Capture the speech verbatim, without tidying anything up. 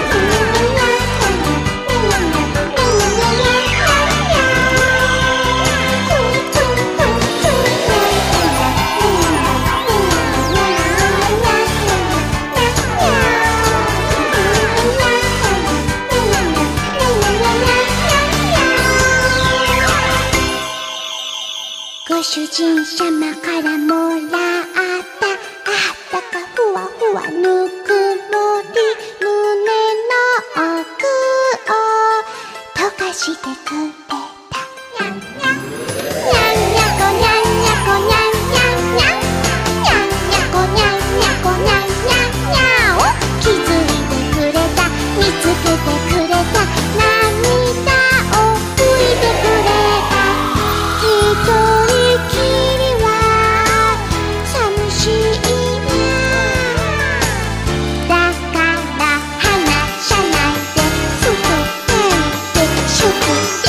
ご主人様からもらったあったかふわふわぬくもり、胸の奥を溶かしてくれた。にゃんにゃんにゃんにゃこにゃんにゃこにゃんにゃんにゃんにゃんにゃこにゃんにゃこにゃんにゃんにゃを気づいてくれた、見つけてくれた、涙を拭いてくれた。一人きりは寂しいな、だから話さないで、ふと変でしゅく